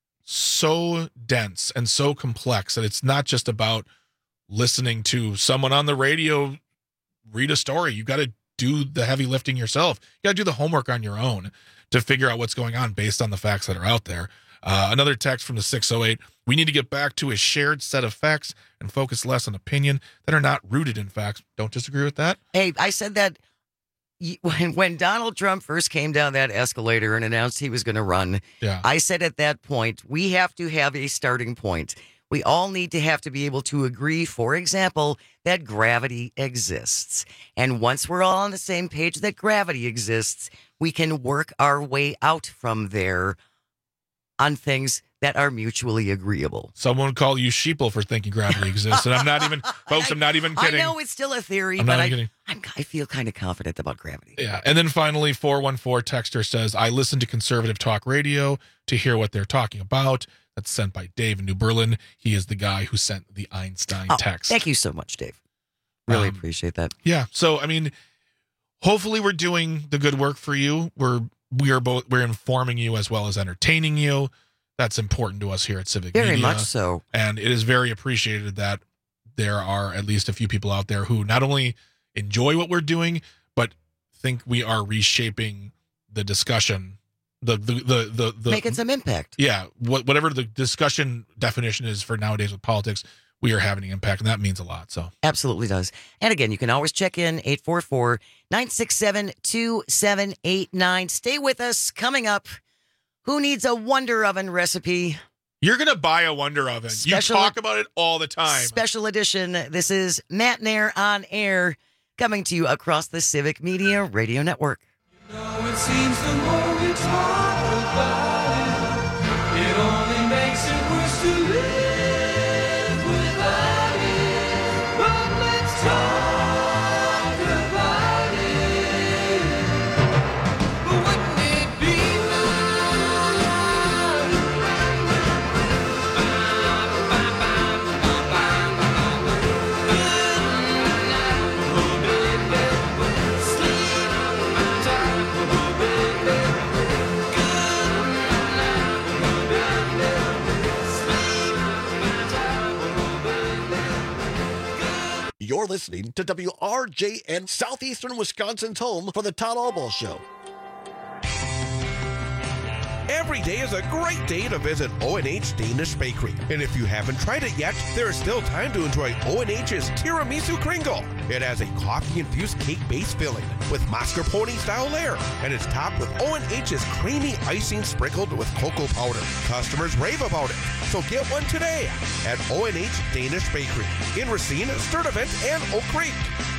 so dense and so complex that it's not just about listening to someone on the radio read a story. You got to do the heavy lifting yourself. You got to do the homework on your own to figure out what's going on based on the facts that are out there. Another text from the 608. We need to get back to a shared set of facts and focus less on opinion that are not rooted in facts. Don't disagree with that? Hey, I said that when Donald Trump first came down that escalator and announced he was going to run. Yeah. I said at that point, we have to have a starting point. We all need to have to be able to agree, for example, that gravity exists. And once we're all on the same page that gravity exists, we can work our way out from there on things that are mutually agreeable. Someone call you sheeple for thinking gravity exists. And I'm not even, folks, I'm not even kidding. I know it's still a theory, I'm but not kidding. I feel kind of confident about gravity. Yeah. And then finally, 414 texter says, I listen to conservative talk radio to hear what they're talking about. That's sent by Dave in New Berlin. He is the guy who sent the Einstein text. Thank you so much, Dave. Really appreciate that. Yeah. So, I mean, hopefully we're doing the good work for you. We're informing you as well as entertaining you. That's important to us here at Civic Media. Very much so. And it is very appreciated that there are at least a few people out there who not only enjoy what we're doing, but think we are reshaping the discussion. The making some impact. Yeah. Whatever the discussion definition is for nowadays with politics, we are having an impact, and that means a lot. So absolutely does. And again, you can always check in 844-967-2789. Stay with us. Coming up, who needs a Wonder Oven recipe? You're going to buy a Wonder Oven. You talk about it all the time. Special edition. This is Matt Nair on Air, coming to you across the Civic Media Radio Network. It seems the more we talk about it, it only makes it worse to live without it. But let's talk listening to WRJN, Southeastern Wisconsin's home for the Todd Allball Show. Every day is a great day to visit O&H Danish Bakery. And if you haven't tried it yet, there is still time to enjoy O&H's Tiramisu Kringle. It has a coffee-infused cake-based filling with mascarpone-style layer, and it's topped with O&H's creamy icing sprinkled with cocoa powder. Customers rave about it, so get one today at O&H Danish Bakery in Racine, Sturtevant, and Oak Creek.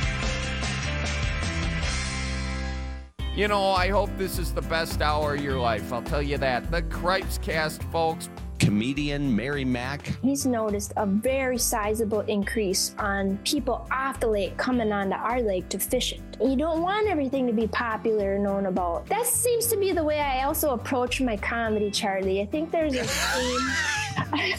You know, I hope this is the best hour of your life. I'll tell you that. The Cripes Cast, folks. Comedian Mary Mack. He's noticed a very sizable increase on people off the lake coming onto our lake to fish it. You don't want everything to be popular and known about. That seems to be the way I also approach my comedy, Charlie. I think there's a theme.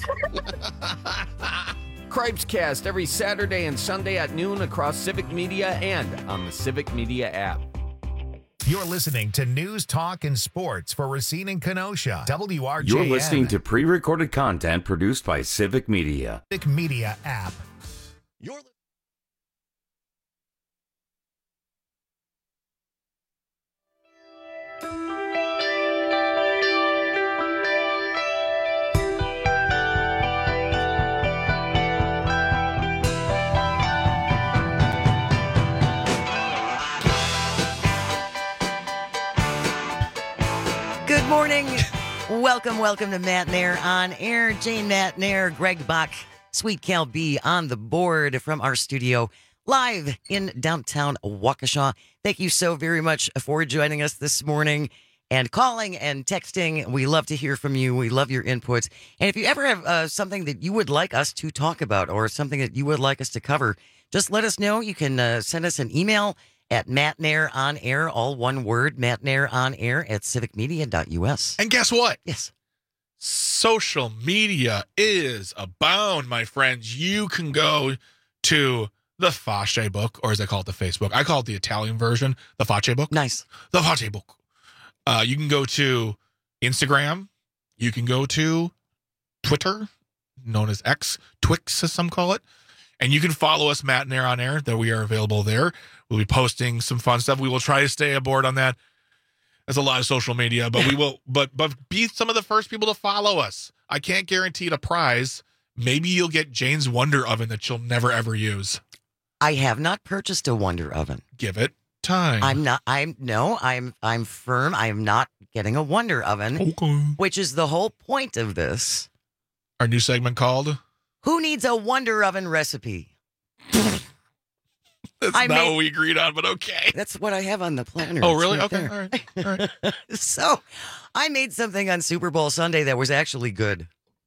Cripes Cast every Saturday and Sunday at noon across Civic Media and on the Civic Media app. You're listening to News, Talk, and Sports for Racine and Kenosha. WRJN. You're listening to pre-recorded content produced by Civic Media. Civic Media app. Good morning. Welcome to Matt Nair on air. Jane Matt Nair, Greg Bach, Sweet Cal B on the board from our studio live in downtown Waukesha. Thank you so very much for joining us this morning and calling and texting. We love to hear from you. We love your inputs. And if you ever have something that you would like us to talk about or something that you would like us to cover, just let us know. You can send us an email at Matt Nair on air, all one word, Matt Nair on air at civicmedia.us. And guess what? Yes. Social media is abound, my friends. You can go to the Face Book, or as I call it, the Facebook. I call it the Italian version, the Face Book. Nice. The Face Book. You can go to Instagram. You can go to Twitter, known as X, Twix, as some call it. And you can follow us, Matt Nair on air, that we are available there. We'll be posting some fun stuff. We will try to stay aboard on that. There's a lot of social media, but we will, but be some of the first people to follow us. I can't guarantee a prize. Maybe you'll get Jane's Wonder Oven that you'll never ever use. I have not purchased a Wonder Oven. Give it time. I'm firm. I am not getting a Wonder Oven, okay. Which is the whole point of this. Our new segment called Who Needs a Wonder Oven Recipe? That's not what we agreed on, but okay. That's what I have on the planner. Oh, really? Right okay. there. All right. So I made something on Super Bowl Sunday that was actually good.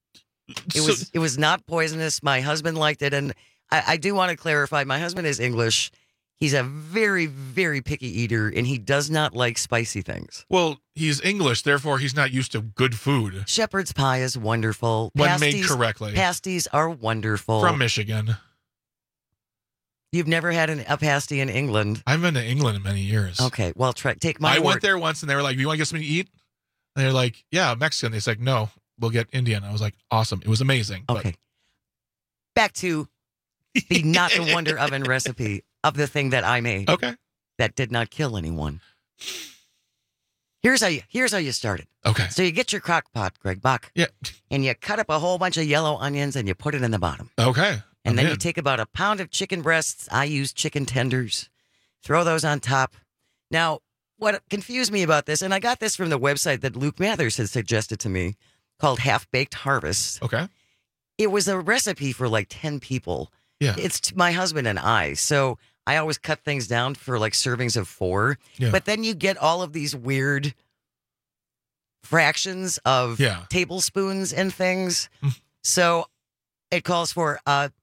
It was not poisonous. My husband liked it. And I do want to clarify, my husband is English. He's a very, very picky eater, and he does not like spicy things. Well, he's English, therefore he's not used to good food. Shepherd's pie is wonderful. When made correctly. Pasties are wonderful. From Michigan. You've never had a pasty in England? I've been to England in many years. Okay, well, take my word. I went there once, and they were like, "Do you want to get something to eat?" And they're like, "Yeah, Mexican." They said, "No, we'll get Indian." I was like, "Awesome!" It was amazing. Okay. Back to the not the Wonder Oven recipe of the thing that I made. Okay. That did not kill anyone. Here's how you start it. Okay. So you get your crock pot, Greg Bach. Yeah. And you cut up a whole bunch of yellow onions and you put it in the bottom. Okay. And then you take about a pound of chicken breasts. I use chicken tenders. Throw those on top. Now, what confused me about this, and I got this from the website that Luke Mathers had suggested to me, called Half Baked Harvest. Okay. It was a recipe for like 10 people. Yeah. It's my husband and I. So I always cut things down for like servings of 4. Yeah. But then you get all of these weird fractions of tablespoons and things. So it calls for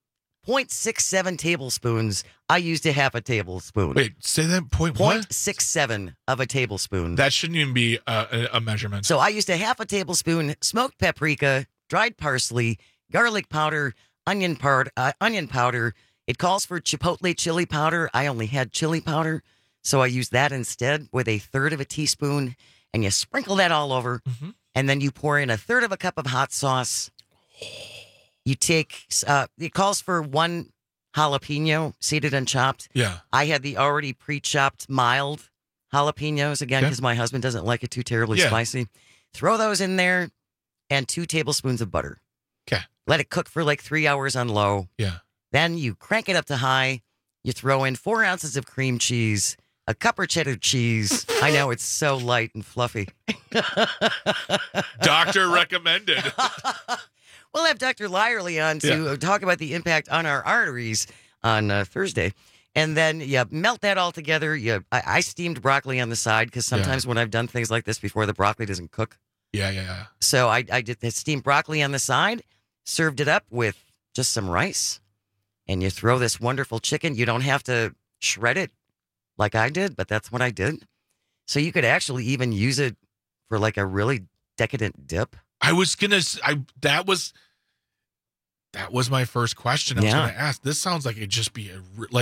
0.67 tablespoons. I used a half a tablespoon. Wait, say that point what? 0.67 of a tablespoon. That shouldn't even be a measurement. So I used a half a tablespoon smoked paprika, dried parsley, garlic powder, onion powder. It calls for chipotle chili powder. I only had chili powder, so I used that instead with a third of a teaspoon, and you sprinkle that all over, and then you pour in a third of a cup of hot sauce. You take, it calls for 1 jalapeno, seeded and chopped. Yeah. I had the already pre-chopped mild jalapenos, again, because my husband doesn't like it too terribly spicy. Throw those in there and 2 tablespoons of butter. Okay. Let it cook for like 3 hours on low. Yeah. Then you crank it up to high. You throw in 4 ounces of cream cheese, a cup of cheddar cheese. I know it's so light and fluffy. Doctor recommended. We'll have Dr. Lyerly on to talk about the impact on our arteries on Thursday. And then you melt that all together. I steamed broccoli on the side because sometimes when I've done things like this before, the broccoli doesn't cook. Yeah. So I did the steamed broccoli on the side, served it up with just some rice, and you throw this wonderful chicken. You don't have to shred it like I did, but that's what I did. So you could actually even use it for like a really decadent dip. I was gonna. That was my first question. I was gonna ask. This sounds like it'd just be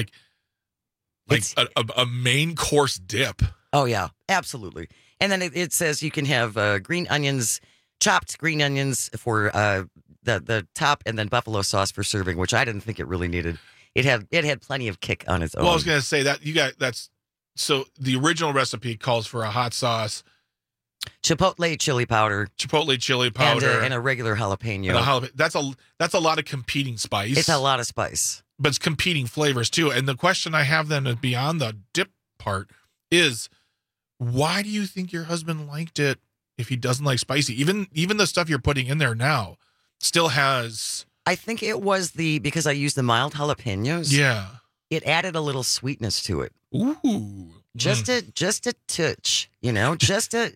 a main course dip. Oh yeah, absolutely. And then it says you can have green onions, chopped green onions for the top, and then buffalo sauce for serving, which I didn't think it really needed. It had plenty of kick on its own. Well, I was gonna say that so the original recipe calls for a hot sauce, chipotle chili powder, and a regular jalapeno. That's a lot of competing spice. It's a lot of spice, but it's competing flavors too. And the question I have then beyond the dip part is, why do you think your husband liked it if he doesn't like spicy? Even the stuff you're putting in there now still has. I think it was because I used the mild jalapenos. Yeah, it added a little sweetness to it. Ooh, just a touch, just a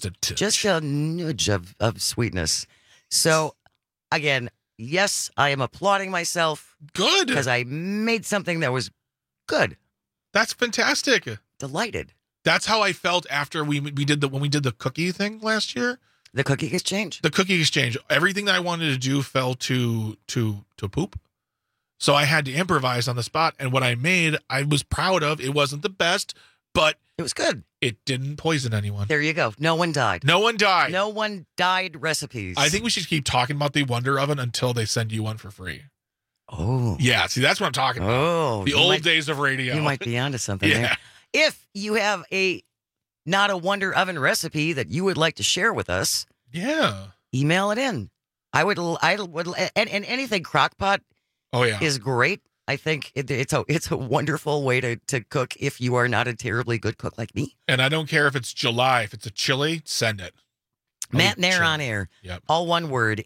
nudge of sweetness. So, again, yes, I am applauding myself. Good, because I made something that was good. That's fantastic. Delighted. That's how I felt after when we did the cookie thing last year. The cookie exchange. Everything that I wanted to do fell to poop. So I had to improvise on the spot, and what I made, I was proud of. It wasn't the best, but it was good. It didn't poison anyone. There you go. No one died. No one died recipes. I think we should keep talking about the Wonder Oven until they send you one for free. Oh. Yeah, see, that's what I'm talking about. Oh. The old days of radio. You might be onto something there. If you have not a Wonder Oven recipe that you would like to share with us, email it in. I would, and anything crockpot is great. I think it's a wonderful way to cook if you are not a terribly good cook like me. And I don't care if it's July. If it's a chili, send it. Matt Nair on air. Yep. All one word.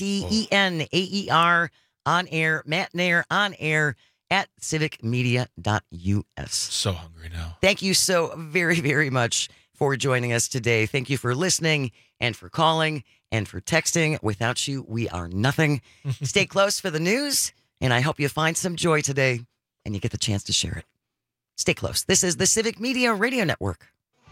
MATENAER on air. Matt Nair on air at civicmedia.us. So hungry now. Thank you so very, very much for joining us today. Thank you for listening and for calling and for texting. Without you, we are nothing. Stay close for the news. And I hope you find some joy today and you get the chance to share it. Stay close. This is the Civic Media Radio Network.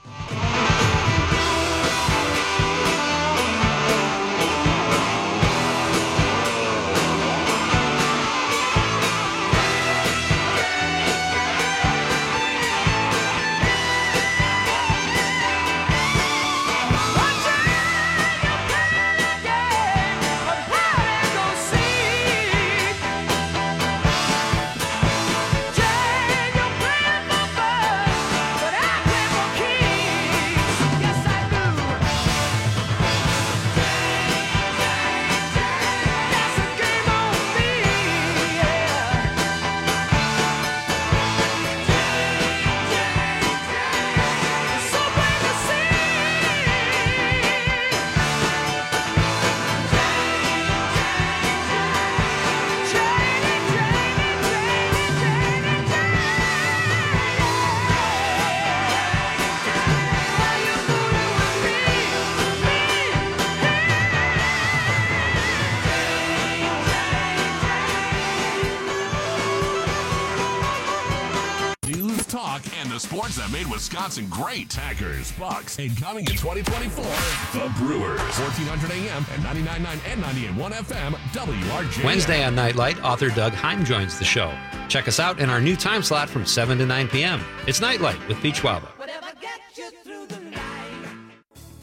Sports that made Wisconsin great. Packers, Bucks, and coming in 2024, the Brewers. 1400 AM and 99.9 and 98.1 FM, WRJM. Wednesday on Nightlight, author Doug Heim joins the show. Check us out in our new time slot from 7 to 9 p.m. It's Nightlight with Pete Schwalbe.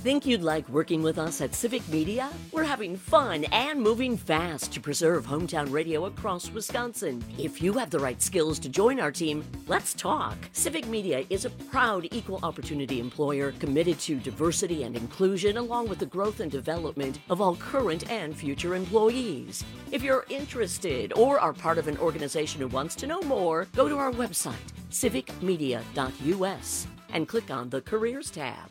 Think you'd like working with us at Civic Media? We're having fun and moving fast to preserve hometown radio across Wisconsin. If you have the right skills to join our team, let's talk. Civic Media is a proud equal opportunity employer committed to diversity and inclusion along with the growth and development of all current and future employees. If you're interested or are part of an organization who wants to know more, go to our website, civicmedia.us, and click on the Careers tab.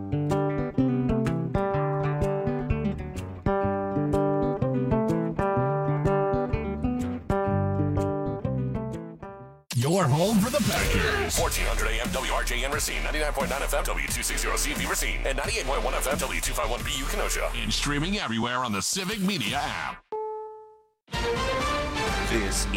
Your home for the Packers. 1400 AM WRJN Racine, 99.9 FM W260CV Racine, and 98.1 FM W251BU Kenosha. And streaming everywhere on the Civic Media app. This